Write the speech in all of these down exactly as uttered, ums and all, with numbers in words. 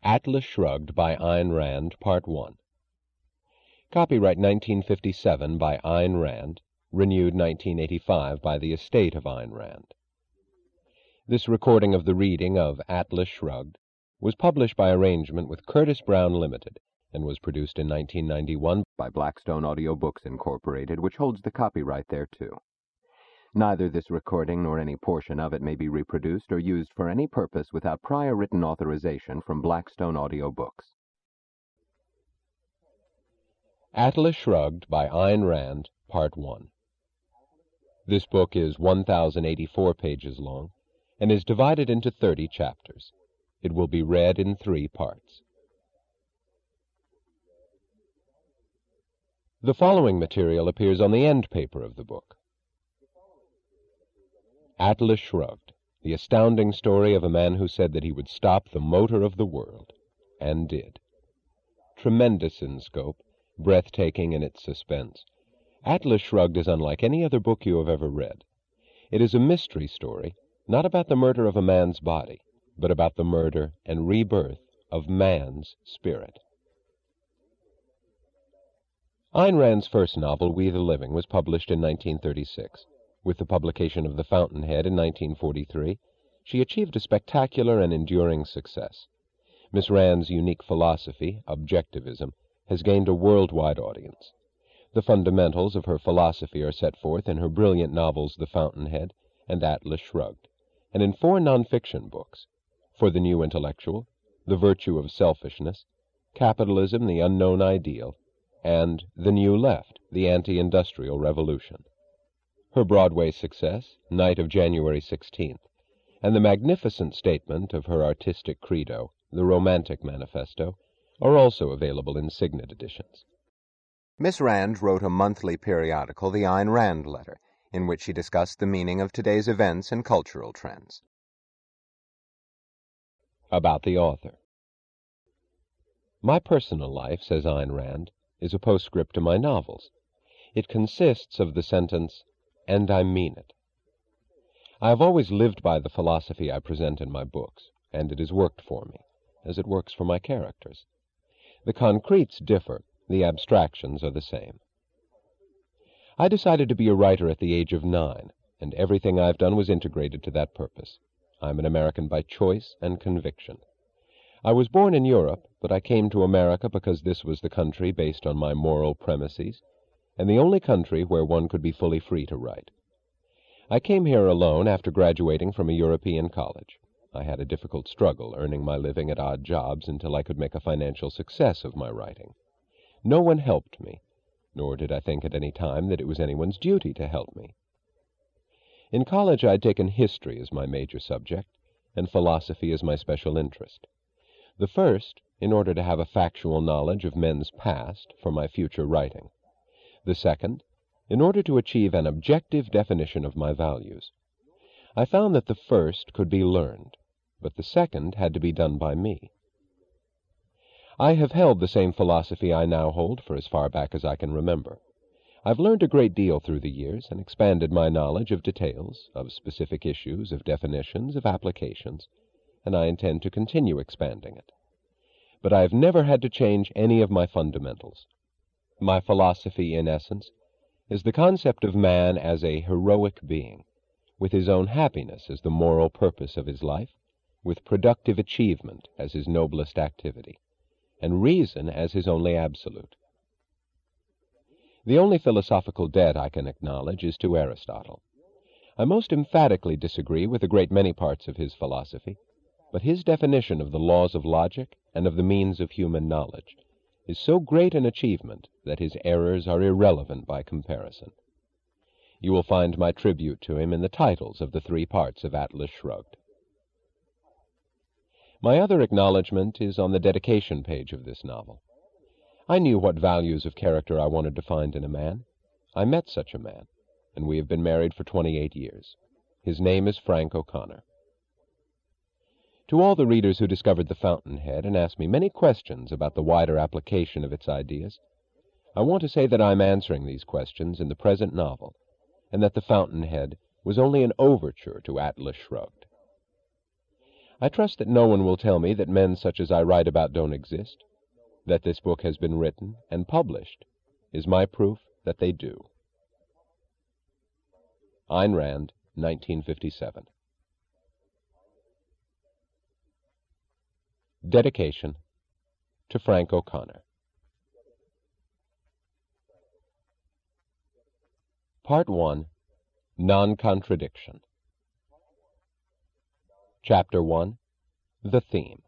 Atlas Shrugged by Ayn Rand, Part one. Copyright nineteen fifty-seven by Ayn Rand, renewed nineteen eighty-five by the estate of Ayn Rand. This recording of the reading of Atlas Shrugged was published by arrangement with Curtis Brown Limited and was produced in nineteen ninety-one by Blackstone Audio Books, Incorporated, which holds the copyright thereto. Neither this recording nor any portion of it may be reproduced or used for any purpose without prior written authorization from Blackstone Audio Books. Atlas Shrugged by Ayn Rand, Part one. This book is one thousand eighty-four pages long and is divided into thirty chapters. It will be read in three parts. The following material appears on the end paper of the book. Atlas Shrugged, the astounding story of a man who said that he would stop the motor of the world, and did. Tremendous in scope, breathtaking in its suspense, Atlas Shrugged is unlike any other book you have ever read. It is a mystery story, not about the murder of a man's body, but about the murder and rebirth of man's spirit. Ayn Rand's first novel, We the Living, was published in nineteen thirty-six. With the publication of The Fountainhead in nineteen forty-three, she achieved a spectacular and enduring success. Miss Rand's unique philosophy, objectivism, has gained a worldwide audience. The fundamentals of her philosophy are set forth in her brilliant novels The Fountainhead and Atlas Shrugged, and in four nonfiction books, For the New Intellectual, The Virtue of Selfishness, Capitalism, the Unknown Ideal, and The New Left, the Anti-Industrial Revolution. Her Broadway success, Night of January sixteenth, and the magnificent statement of her artistic credo, The Romantic Manifesto, are also available in Signet editions. Miss Rand wrote a monthly periodical, The Ayn Rand Letter, in which she discussed the meaning of today's events and cultural trends. About the author. My personal life, says Ayn Rand, is a postscript to my novels. It consists of the sentence, "And I mean it." I have always lived by the philosophy I present in my books, and it has worked for me, as it works for my characters. The concretes differ, the abstractions are the same. I decided to be a writer at the age of nine, and everything I've done was integrated to that purpose. I'm an American by choice and conviction. I was born in Europe, but I came to America because this was the country based on my moral premises, and the only country where one could be fully free to write. I came here alone after graduating from a European college. I had a difficult struggle earning my living at odd jobs until I could make a financial success of my writing. No one helped me, nor did I think at any time that it was anyone's duty to help me. In college I had taken history as my major subject, and philosophy as my special interest. The first, in order to have a factual knowledge of men's past for my future writing. The second, in order to achieve an objective definition of my values. I found that the first could be learned, but the second had to be done by me. I have held the same philosophy I now hold for as far back as I can remember. I've learned a great deal through the years and expanded my knowledge of details, of specific issues, of definitions, of applications, and I intend to continue expanding it. But I have never had to change any of my fundamentals. My philosophy, in essence, is the concept of man as a heroic being, with his own happiness as the moral purpose of his life, with productive achievement as his noblest activity, and reason as his only absolute. The only philosophical debt I can acknowledge is to Aristotle. I most emphatically disagree with a great many parts of his philosophy, but his definition of the laws of logic and of the means of human knowledge is so great an achievement that his errors are irrelevant by comparison. You will find my tribute to him in the titles of the three parts of Atlas Shrugged. My other acknowledgment is on the dedication page of this novel. I knew what values of character I wanted to find in a man. I met such a man, and we have been married for twenty-eight years. His name is Frank O'Connor. To all the readers who discovered The Fountainhead and asked me many questions about the wider application of its ideas, I want to say that I'm answering these questions in the present novel, and that The Fountainhead was only an overture to Atlas Shrugged. I trust that no one will tell me that men such as I write about don't exist. That this book has been written and published is my proof that they do. Ayn Rand, nineteen fifty-seven. Dedication to Frank O'Connor. Part one. Non-Contradiction. Chapter one. The Theme.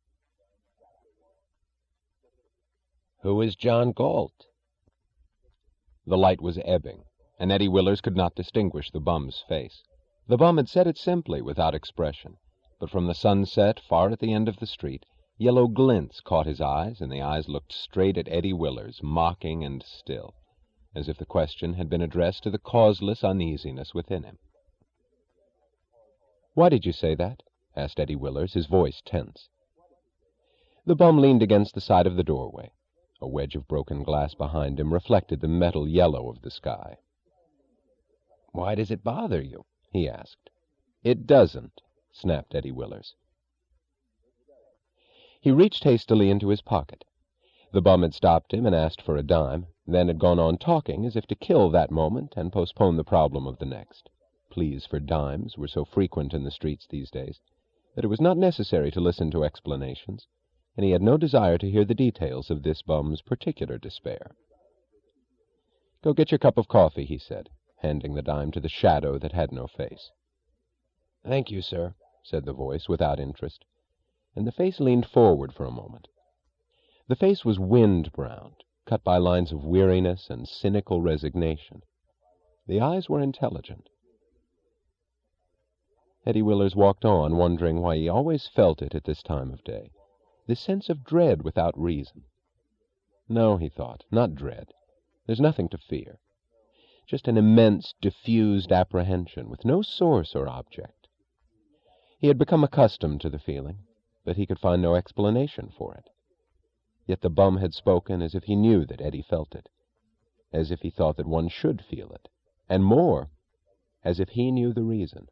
Who is John Galt? The light was ebbing, and Eddie Willers could not distinguish the bum's face. The bum had said it simply, without expression, but from the sunset, far at the end of the street, yellow glints caught his eyes, and the eyes looked straight at Eddie Willers, mocking and still, as if the question had been addressed to the causeless uneasiness within him. "Why did you say that?" asked Eddie Willers, his voice tense. The bum leaned against the side of the doorway. A wedge of broken glass behind him reflected the metal yellow of the sky. "Why does it bother you?" he asked. "It doesn't," snapped Eddie Willers. He reached hastily into his pocket. The bum had stopped him and asked for a dime, then had gone on talking as if to kill that moment and postpone the problem of the next. Pleas for dimes were so frequent in the streets these days that it was not necessary to listen to explanations, and he had no desire to hear the details of this bum's particular despair. "Go get your cup of coffee," he said, handing the dime to the shadow that had no face. "Thank you, sir," said the voice, without interest, and the face leaned forward for a moment. The face was wind-browned, cut by lines of weariness and cynical resignation. The eyes were intelligent. Eddie Willers walked on, wondering why he always felt it at this time of day, this sense of dread without reason. No, he thought, not dread. There's nothing to fear. Just an immense, diffused apprehension with no source or object. He had become accustomed to the feeling, but he could find no explanation for it. Yet the bum had spoken as if he knew that Eddie felt it, as if he thought that one should feel it, and more, as if he knew the reason.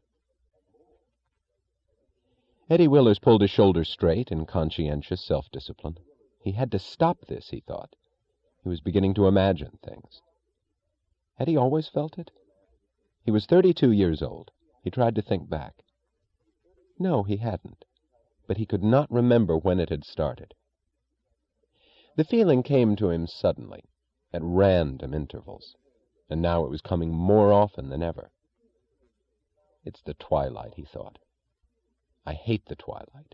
Eddie Willers pulled his shoulders straight in conscientious self-discipline. He had to stop this, he thought. He was beginning to imagine things. Had he always felt it? He was thirty-two years old. He tried to think back. No, he hadn't, but he could not remember when it had started. The feeling came to him suddenly, at random intervals, and now it was coming more often than ever. It's the twilight, he thought. I hate the twilight.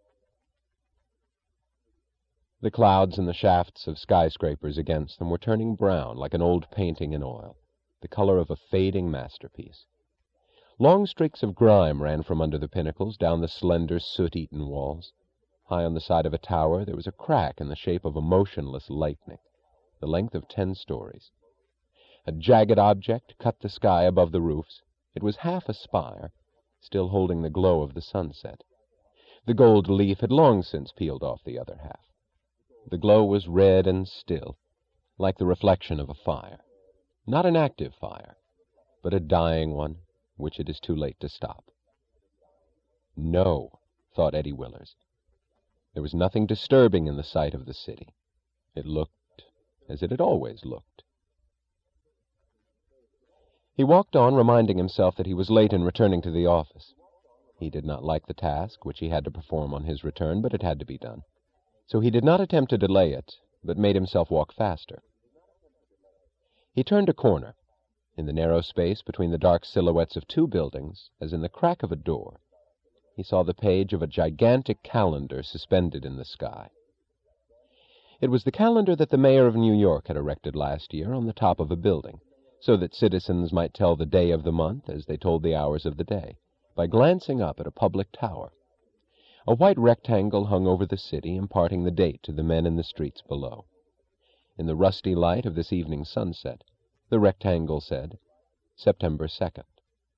The clouds and the shafts of skyscrapers against them were turning brown like an old painting in oil, the color of a fading masterpiece. Long streaks of grime ran from under the pinnacles down the slender, soot-eaten walls. High on the side of a tower there was a crack in the shape of a motionless lightning, the length of ten stories. A jagged object cut the sky above the roofs. It was half a spire, still holding the glow of the sunset. The gold leaf had long since peeled off the other half. The glow was red and still, like the reflection of a fire. Not an active fire, but a dying one, which it is too late to stop. No, thought Eddie Willers. There was nothing disturbing in the sight of the city. It looked as it had always looked. He walked on, reminding himself that he was late in returning to the office. He did not like the task which he had to perform on his return, but it had to be done. So he did not attempt to delay it, but made himself walk faster. He turned a corner. In the narrow space between the dark silhouettes of two buildings, as in the crack of a door, he saw the page of a gigantic calendar suspended in the sky. It was the calendar that the mayor of New York had erected last year on the top of a building, so that citizens might tell the day of the month as they told the hours of the day, by glancing up at a public tower. A white rectangle hung over the city, imparting the date to the men in the streets below. In the rusty light of this evening sunset, the rectangle said, September second.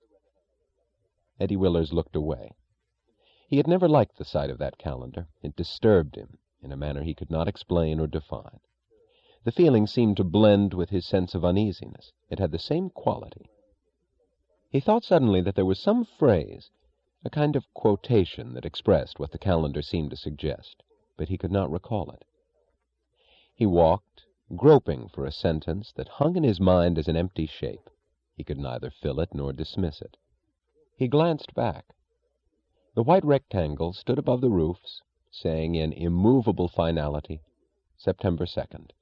Eddie Willers looked away. He had never liked the sight of that calendar. It disturbed him in a manner he could not explain or define. The feeling seemed to blend with his sense of uneasiness. It had the same quality. He thought suddenly that there was some phrase, a kind of quotation that expressed what the calendar seemed to suggest, but he could not recall it. He walked, groping for a sentence that hung in his mind as an empty shape. He could neither fill it nor dismiss it. He glanced back. The white rectangle stood above the roofs, saying in immovable finality, September second.